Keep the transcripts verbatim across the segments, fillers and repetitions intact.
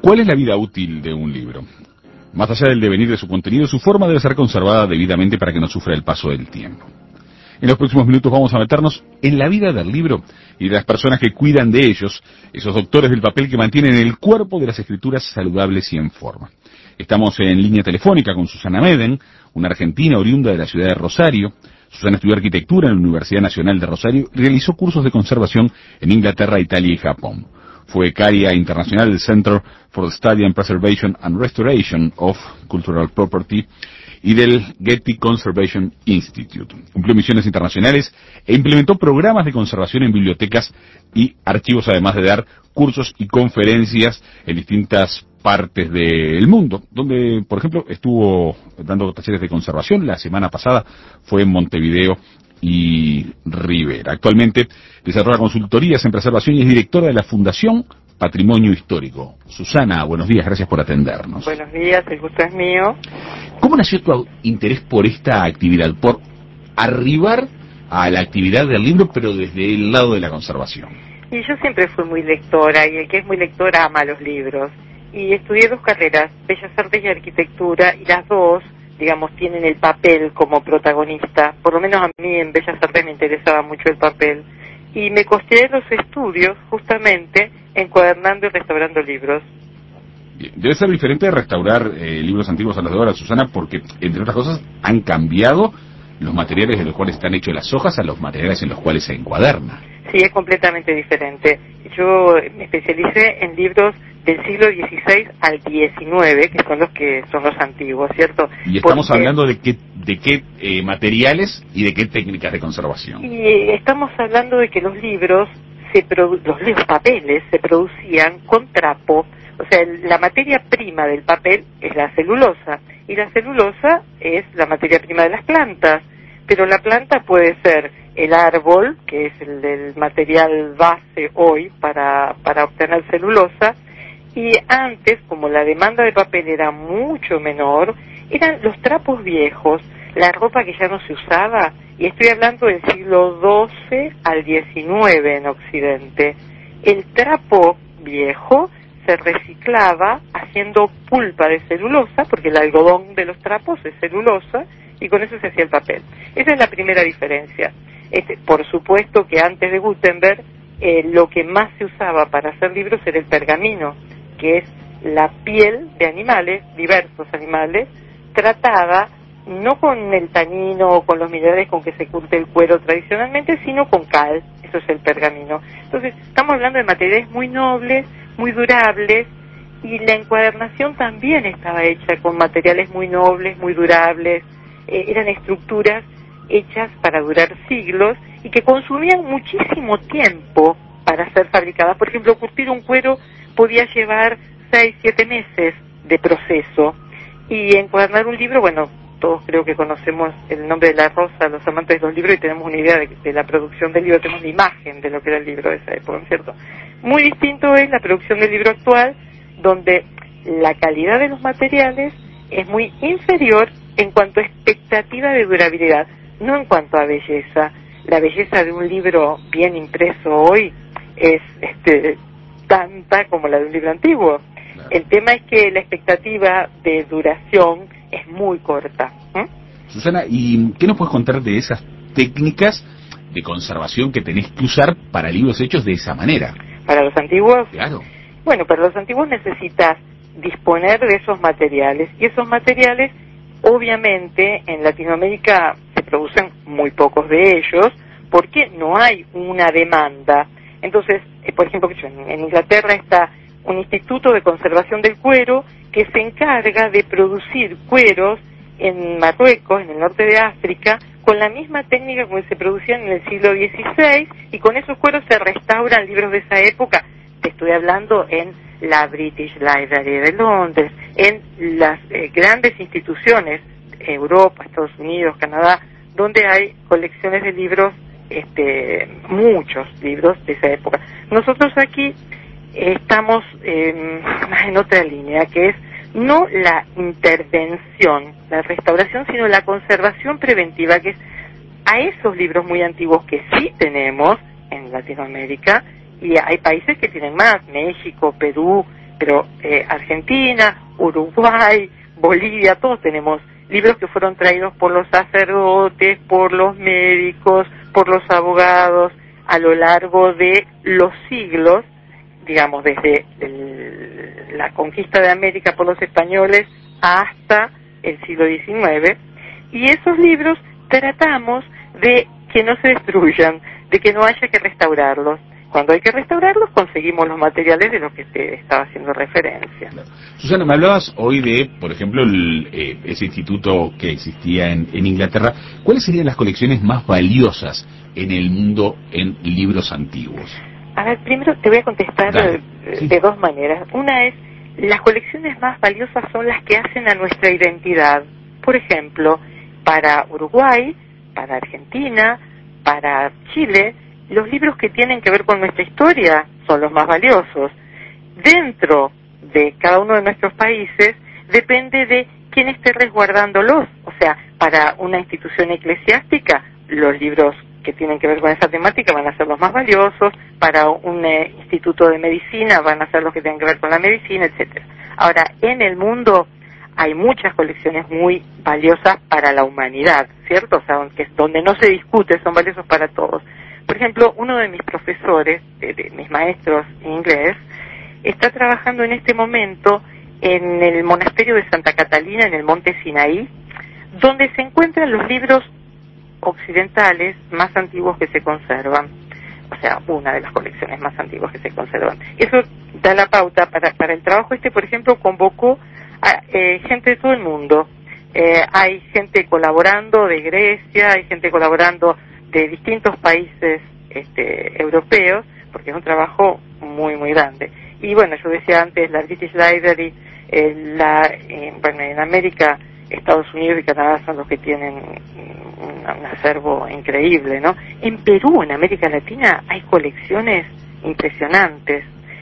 ¿Cuál es la vida útil de un libro? Más allá del devenir de su contenido, su forma debe ser conservada debidamente para que no sufra el paso del tiempo. En los próximos minutos vamos a meternos en la vida del libro y de las personas que cuidan de ellos, esos doctores del papel que mantienen el cuerpo de las escrituras saludables y en forma. Estamos en línea telefónica con Susana Meden, una argentina oriunda de la ciudad de Rosario. Susana estudió arquitectura en la Universidad Nacional de Rosario y realizó cursos de conservación en Inglaterra, Italia y Japón. Fue becaria internacional del Center for the Study and Preservation and Restoration of Cultural Property y del Getty Conservation Institute. Cumplió misiones internacionales e implementó programas de conservación en bibliotecas y archivos, además de dar cursos y conferencias en distintas partes del mundo, donde, por ejemplo, estuvo dando talleres de conservación. La semana pasada fue en Montevideo y Rivera. Actualmente desarrolla consultorías en preservación y es directora de la Fundación Patrimonio Histórico. Susana, buenos días, gracias por atendernos. Buenos días, el gusto es mío. ¿Cómo nació tu interés por esta actividad, por arribar a la actividad del libro, pero desde el lado de la conservación? Y yo siempre fui muy lectora, y el que es muy lectora ama los libros. Y estudié dos carreras, Bellas Artes y Arquitectura, y las dos, digamos, tienen el papel como protagonista. Por lo menos a mí en Bellas Artes me interesaba mucho el papel. Y me costeé los estudios, justamente, encuadernando y restaurando libros. Debe ser diferente de restaurar eh, libros antiguos a los de ahora, Susana, porque, entre otras cosas, han cambiado los materiales de los cuales están hechos las hojas a los materiales en los cuales se encuaderna. Sí, es completamente diferente. Yo me especialicé en libros del siglo dieciséis al diecinueve, que son los que son los antiguos, ¿cierto? Y estamos Porque, hablando de qué, de qué eh, materiales y de qué técnicas de conservación. Y estamos hablando de que los libros, se produ los libros papeles, se producían con trapo. O sea, la materia prima del papel es la celulosa, y la celulosa es la materia prima de las plantas, pero la planta puede ser el árbol, que es el del material base hoy para, para obtener celulosa, y antes, como la demanda de papel era mucho menor, eran los trapos viejos, la ropa que ya no se usaba, y estoy hablando del siglo doce al diecinueve en Occidente. El trapo viejo se reciclaba haciendo pulpa de celulosa, porque el algodón de los trapos es celulosa, y con eso se hacía el papel. Esa es la primera diferencia. Este, por supuesto que antes de Gutenberg, eh, lo que más se usaba para hacer libros era el pergamino, que es la piel de animales, diversos animales, tratada no con el tanino o con los minerales con que se curte el cuero tradicionalmente, sino con cal. Eso es el pergamino. Entonces, estamos hablando de materiales muy nobles, muy durables, y la encuadernación también estaba hecha con materiales muy nobles, muy durables. Eh, eran estructuras hechas para durar siglos y que consumían muchísimo tiempo para ser fabricadas. Por ejemplo, curtir un cuero podía llevar seis, siete meses de proceso, y encuadernar un libro, bueno, todos creo que conocemos el nombre de la rosa, los amantes de los libros, y tenemos una idea de, de la producción del libro, tenemos una imagen de lo que era el libro de esa época, ¿no es cierto? Muy distinto es la producción del libro actual, donde la calidad de los materiales es muy inferior en cuanto a expectativa de durabilidad, no en cuanto a belleza. La belleza de un libro bien impreso hoy es este, tanta como la de un libro antiguo. Claro. El tema es que la expectativa de duración es muy corta. ¿eh? Susana, ¿y qué nos puedes contar de esas técnicas de conservación que tenés que usar para libros hechos de esa manera? ¿Para los antiguos? Claro. Bueno, para los antiguos necesitas disponer de esos materiales, y esos materiales, obviamente, en Latinoamérica se producen muy pocos de ellos, porque no hay una demanda. Entonces, eh, por ejemplo, en, en Inglaterra está un instituto de conservación del cuero que se encarga de producir cueros en Marruecos, en el norte de África, con la misma técnica como se producían en el siglo dieciséis, y con esos cueros se restauran libros de esa época. Te estoy hablando en la British Library de Londres, en las eh, grandes instituciones, Europa, Estados Unidos, Canadá, donde hay colecciones de libros, este, muchos libros de esa época. Nosotros aquí estamos eh, en otra línea, que es no la intervención, la restauración, sino la conservación preventiva, que es a esos libros muy antiguos que sí tenemos en Latinoamérica, y hay países que tienen más, México, Perú, pero eh, Argentina, Uruguay, Bolivia, todos tenemos libros que fueron traídos por los sacerdotes, por los médicos, por los abogados, a lo largo de los siglos, digamos, desde el, la conquista de América por los españoles hasta el siglo diecinueve, y esos libros tratamos de que no se destruyan, de que no haya que restaurarlos. Cuando hay que restaurarlos, conseguimos los materiales de los que te estaba haciendo referencia. Claro. Susana, me hablabas hoy de, por ejemplo, el, eh, ese instituto que existía en, en Inglaterra. ¿Cuáles serían las colecciones más valiosas en el mundo en libros antiguos? A ver, primero te voy a contestar de, sí. de dos maneras. Una es, las colecciones más valiosas son las que hacen a nuestra identidad. Por ejemplo, para Uruguay, para Argentina, para Chile, los libros que tienen que ver con nuestra historia son los más valiosos. Dentro de cada uno de nuestros países depende de quién esté resguardándolos. O sea, para una institución eclesiástica, los libros que tienen que ver con esa temática van a ser los más valiosos. Para un eh, instituto de medicina van a ser los que tienen que ver con la medicina, etcétera. Ahora, en el mundo hay muchas colecciones muy valiosas para la humanidad, ¿cierto? O sea, aunque donde no se discute, son valiosos para todos. Por ejemplo, uno de mis profesores, de, de mis maestros en inglés, está trabajando en este momento en el monasterio de Santa Catalina, en el monte Sinaí, donde se encuentran los libros occidentales más antiguos que se conservan. O sea, una de las colecciones más antiguas que se conservan. Eso da la pauta para, para el trabajo este, por ejemplo, convocó a eh, gente de todo el mundo. Eh, hay gente colaborando de Grecia, hay gente colaborando de distintos países este, europeos, porque es un trabajo muy, muy grande. Y bueno, yo decía antes, la British Library, eh, la, eh, bueno, en América, Estados Unidos y Canadá son los que tienen un, un acervo increíble, ¿no? En Perú, en América Latina, hay colecciones impresionantes.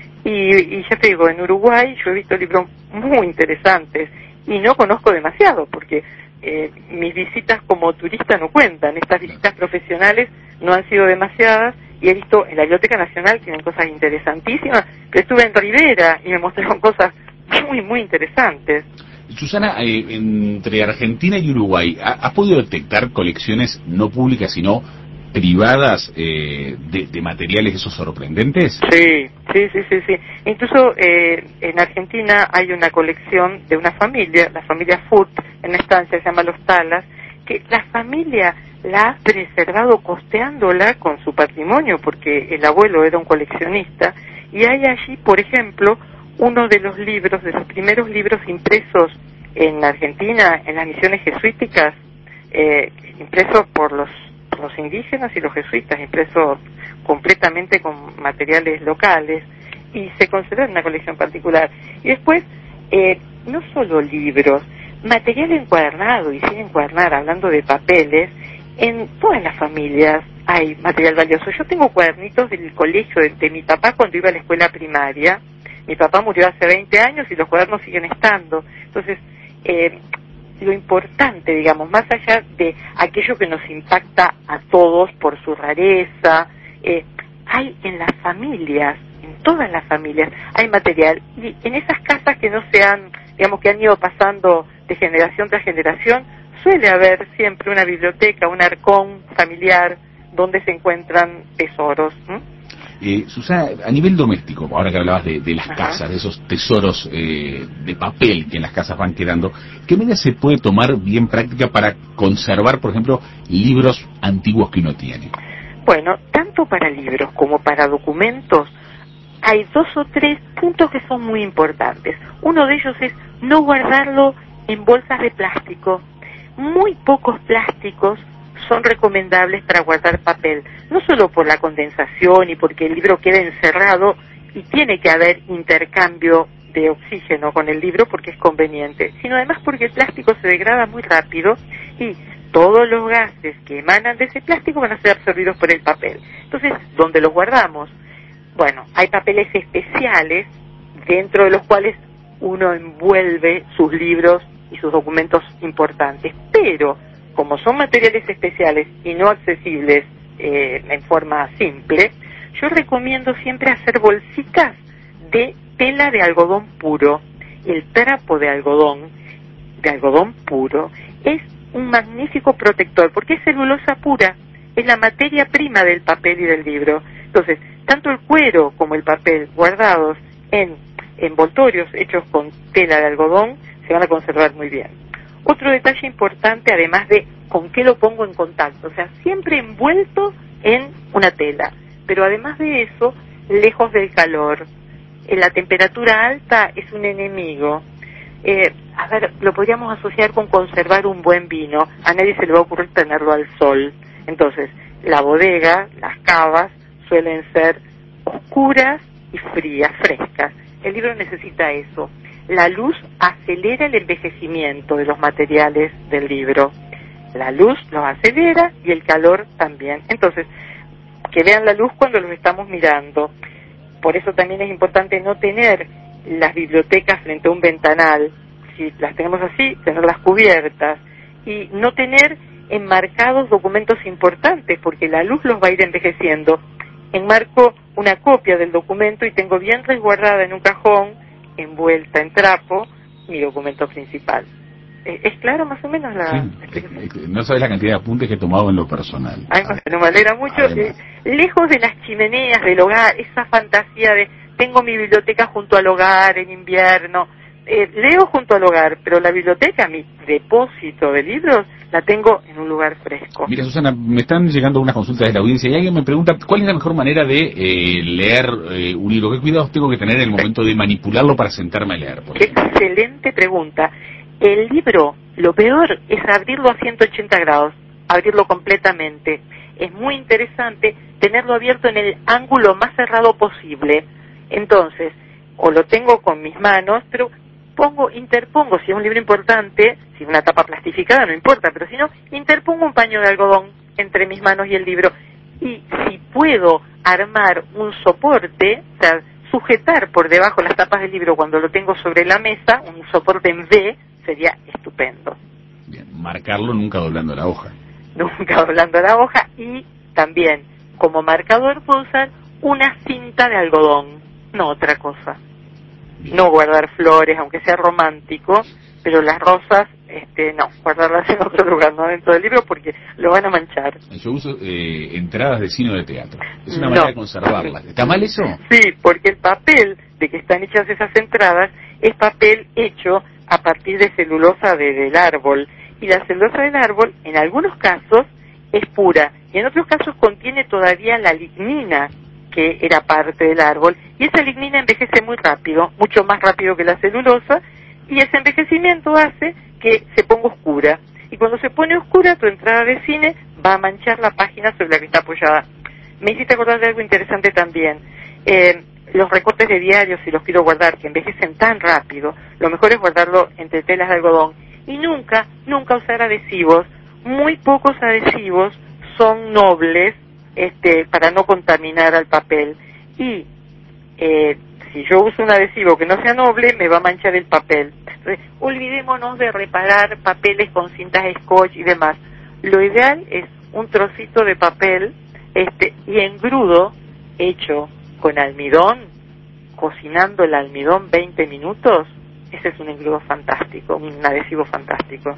Y, y ya te digo, en Uruguay yo he visto libros muy interesantes y no conozco demasiado, porque eh, mis visitas como turista no cuentan. Estas visitas profesionales no han sido demasiadas, y he visto en la Biblioteca Nacional, tienen cosas interesantísimas, pero estuve en Rivera y me mostraron cosas muy, muy interesantes. Susana, eh, entre Argentina y Uruguay, ¿has podido detectar colecciones no públicas sino privadas eh, de, de materiales esos sorprendentes? Sí, sí, sí, sí, sí. Incluso eh, en Argentina hay una colección de una familia, la familia Foot, en una estancia se llama Los Talas, que la familia la ha preservado costeándola con su patrimonio, porque el abuelo era un coleccionista, y hay allí, por ejemplo, uno de los libros, de los primeros libros impresos en Argentina, en las misiones jesuíticas, eh, impresos por los, por los indígenas y los jesuitas, impresos completamente con materiales locales, y se conserva en una colección particular. Y después, eh, no solo libros, material encuadernado y sin encuadernar, hablando de papeles, en todas las familias hay material valioso. Yo tengo cuadernitos del colegio de, de mi papá cuando iba a la escuela primaria. Mi papá murió hace veinte años y los cuadernos siguen estando. Entonces, eh, lo importante, digamos, más allá de aquello que nos impacta a todos por su rareza, eh, hay en las familias, en todas las familias, hay material. Y en esas casas que no se han, digamos, que han ido pasando de generación tras generación, suele haber siempre una biblioteca, un arcón familiar donde se encuentran tesoros. ¿Mm? Eh, Susana, a nivel doméstico, ahora que hablabas de, de las Ajá. casas, de esos tesoros eh, de papel que en las casas van quedando, ¿qué medida se puede tomar bien práctica para conservar, por ejemplo, libros antiguos que uno tiene? Bueno, tanto para libros como para documentos, hay dos o tres puntos que son muy importantes. Uno de ellos es no guardarlo en bolsas de plástico. Muy pocos plásticos son recomendables para guardar papel, no solo por la condensación y porque el libro queda encerrado y tiene que haber intercambio de oxígeno con el libro porque es conveniente, sino además porque el plástico se degrada muy rápido y todos los gases que emanan de ese plástico van a ser absorbidos por el papel. Entonces, ¿dónde los guardamos? Bueno, hay papeles especiales dentro de los cuales uno envuelve sus libros y sus documentos importantes, pero como son materiales especiales y no accesibles eh, en forma simple, yo recomiendo siempre hacer bolsitas de tela de algodón puro. El trapo de algodón, de algodón puro, es un magnífico protector, porque es celulosa pura, es la materia prima del papel y del libro. Entonces, tanto el cuero como el papel guardados en envoltorios hechos con tela de algodón se van a conservar muy bien. Otro detalle importante, además de con qué lo pongo en contacto, o sea, siempre envuelto en una tela, pero además de eso, lejos del calor. Eh, la temperatura alta es un enemigo. Eh, a ver, lo podríamos asociar con conservar un buen vino. A nadie se le va a ocurrir tenerlo al sol. Entonces, la bodega, las cavas, suelen ser oscuras y frías, frescas. El libro necesita eso. La luz acelera el envejecimiento de los materiales del libro. La luz los acelera y el calor también. Entonces, que vean la luz cuando los estamos mirando. Por eso también es importante no tener las bibliotecas frente a un ventanal. Si las tenemos así, tenerlas cubiertas. Y no tener enmarcados documentos importantes, porque la luz los va a ir envejeciendo. Enmarco una copia del documento y tengo bien resguardada en un cajón, envuelta en trapo, mi documento principal. ¿Es claro más o menos la sí, explicación? No sabes la cantidad de apuntes que he tomado en lo personal. Ay, me, me alegra mucho. Eh, lejos de las chimeneas del hogar, esa fantasía de tengo mi biblioteca junto al hogar en invierno, eh, leo junto al hogar, pero la biblioteca, mi depósito de libros, la tengo en un lugar fresco. Mira, Susana, me están llegando unas consultas de la audiencia y alguien me pregunta cuál es la mejor manera de eh, leer eh, un libro. ¿Qué cuidados tengo que tener en el momento de manipularlo para sentarme a leer? Qué excelente pregunta. El libro, lo peor es abrirlo a ciento ochenta grados, abrirlo completamente. Es muy interesante tenerlo abierto en el ángulo más cerrado posible. Entonces, o lo tengo con mis manos, pero pongo, interpongo, si es un libro importante, si es una tapa plastificada no importa, pero si no, interpongo un paño de algodón entre mis manos y el libro. Y si puedo armar un soporte, o sea, sujetar por debajo las tapas del libro cuando lo tengo sobre la mesa, un soporte en V, sería estupendo. Bien, marcarlo nunca doblando la hoja. Nunca doblando la hoja, y también como marcador puedo usar una cinta de algodón, no otra cosa. Bien. No guardar flores, aunque sea romántico, pero las rosas, este, no, guardarlas en otro lugar, no dentro del libro, porque lo van a manchar. Yo uso eh, entradas de cine o de teatro. Es una no. manera de conservarlas. ¿Está mal eso? Sí, porque el papel de que están hechas esas entradas es papel hecho a partir de celulosa de, del árbol, y la celulosa del árbol en algunos casos es pura y en otros casos contiene todavía la lignina que era parte del árbol, y esa lignina envejece muy rápido, mucho más rápido que la celulosa, y ese envejecimiento hace que se ponga oscura, y cuando se pone oscura tu entrada de cine va a manchar la página sobre la que está apoyada. Me hiciste acordar de algo interesante también. eh, Los recortes de diarios, si los quiero guardar, que envejecen tan rápido, lo mejor es guardarlo entre telas de algodón. Y nunca, nunca usar adhesivos. Muy pocos adhesivos son nobles este, para no contaminar al papel. Y eh, si yo uso un adhesivo que no sea noble, me va a manchar el papel. Entonces, olvidémonos de reparar papeles con cintas scotch y demás. Lo ideal es un trocito de papel este, y engrudo hecho con almidón, cocinando el almidón veinte minutos, ese es un engrudo fantástico, un adhesivo fantástico.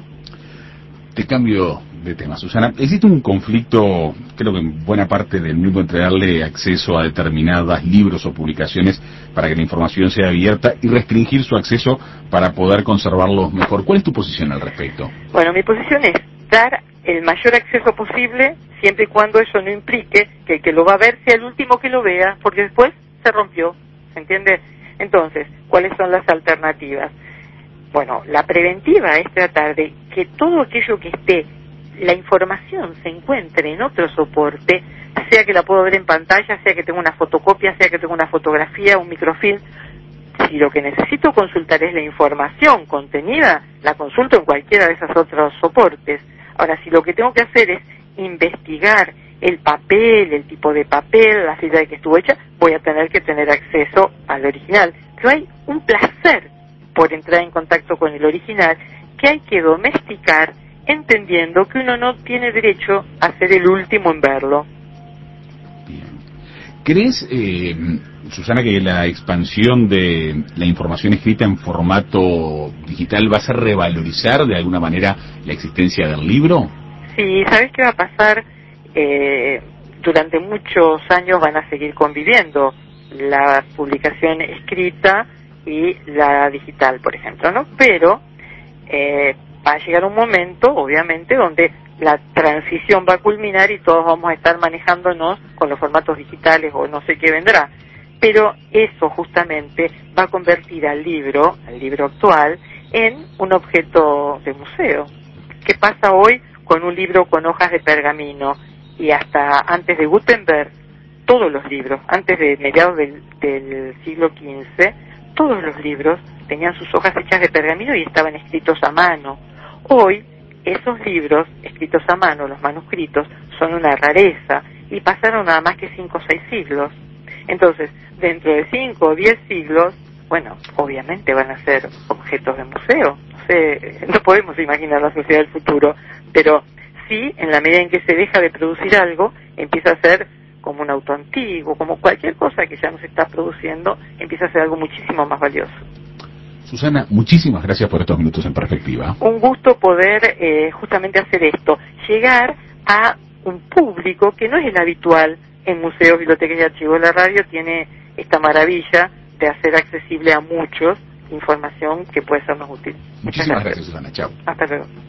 Te cambio de tema, Susana. Existe un conflicto, creo que en buena parte del mundo, entre darle acceso a determinados libros o publicaciones para que la información sea abierta y restringir su acceso para poder conservarlos mejor. ¿Cuál es tu posición al respecto? Bueno, mi posición es dar el mayor acceso posible, siempre y cuando eso no implique que el que lo va a ver sea el último que lo vea, porque después se rompió, ¿se entiende? Entonces, ¿cuáles son las alternativas? Bueno, la preventiva es tratar de que todo aquello que esté, la información se encuentre en otro soporte, sea que la puedo ver en pantalla, sea que tengo una fotocopia, sea que tengo una fotografía, un microfilm. Si lo que necesito consultar es la información contenida, la consulto en cualquiera de esos otros soportes. Ahora, si lo que tengo que hacer es investigar el papel, el tipo de papel, la fecha de que estuvo hecha, voy a tener que tener acceso al original. Pero hay un placer por entrar en contacto con el original que hay que domesticar, entendiendo que uno no tiene derecho a ser el último en verlo. Bien. ¿Crees, eh, Susana, que la expansión de la información escrita en formato digital va a hacer revalorizar de alguna manera la existencia del libro? Sí, ¿sabes qué va a pasar? Eh, durante muchos años van a seguir conviviendo la publicación escrita y la digital, por ejemplo, ¿no? Pero eh, va a llegar un momento, obviamente, donde la transición va a culminar y todos vamos a estar manejándonos con los formatos digitales o no sé qué vendrá. Pero eso justamente va a convertir al libro, al libro actual, en un objeto de museo. ¿Qué pasa hoy con un libro con hojas de pergamino? Y hasta antes de Gutenberg, todos los libros, antes de mediados del, del siglo quince, todos los libros tenían sus hojas hechas de pergamino y estaban escritos a mano. Hoy, esos libros escritos a mano, los manuscritos, son una rareza y pasaron nada más que cinco o seis siglos. Entonces, dentro de cinco o diez siglos, bueno, obviamente van a ser objetos de museo. No sé, no podemos imaginar la sociedad del futuro, pero sí, en la medida en que se deja de producir algo, empieza a ser como un auto antiguo, como cualquier cosa que ya no se está produciendo, empieza a ser algo muchísimo más valioso. Susana, muchísimas gracias por estos minutos en perspectiva. Un gusto poder eh, justamente hacer esto, llegar a un público que no es el habitual en museos, bibliotecas y archivos. La radio tiene esta maravilla de hacer accesible a muchos información que puede sernos útil. Muchísimas gracias, Susana. Chao. Hasta luego.